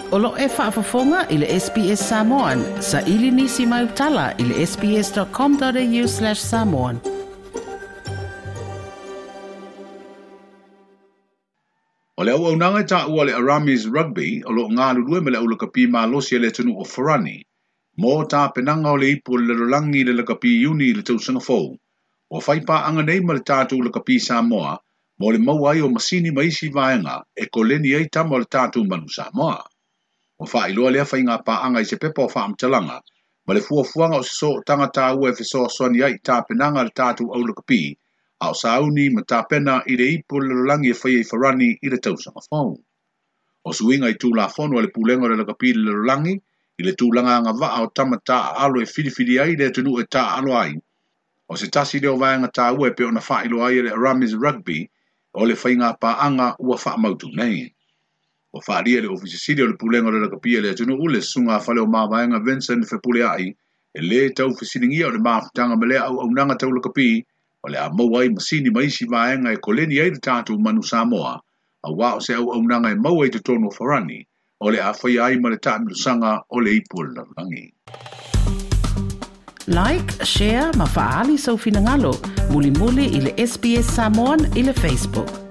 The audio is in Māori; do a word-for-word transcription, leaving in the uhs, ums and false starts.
Olo e whaafafonga i le S B S Samoan. Sa ili nisi mai utala i le sbs.com.au slash Samoan. O le au au nanga ta ua le Aramis Rugby, o lo ngā lulue me le au lakapi ma losi le tunu o Farani. Mō tā penanga o le ipu le lolangi le lakapi uni le tau Singafou. O whaipa anga nei ma le tātou lakapi Samoa, mo le mauai o masini maisi vaenga e koleni ei tamo le tātou manu Samoa. O wha iloa lea whainga pa anga i se pepa o wha amtalanga, ma le fuafuanga o se so tanga tā ua e fiso soani ai tā penanga le tātou au lakapi, au sauni ma tā pena i le ipu le lolangi e whai e Farani i le tau Singafou. O suinga i tū la fono le pulenga le lakapi le lolangi, i le tūlanga anga waa o tamata alo e whiriwhiri ai le tunu e tā alo ai. O se tasi leo vaenga tā ua e pe ona wha ilo ai le Aramis Rugby, o le whainga pa anga ua wha mautu nei. O wha ria le ofisi siri o le pulenga le lakapi le tunu ule sunga whale o maa vaenga Vincent Fepule ai, e le tau whisiringia o le maafutanga me le au au nanga tau lakapi, o le a mauai masini maisi vaenga e koleni ai le tātou manu Samoa, a wā o se au au nanga e mauai te tono Farani, o le a whai ai ma le tāmilusanga o le ipu le langi. Like, share, ma faali sau finangalo, muli muli i le S B S Samoan i le Facebook.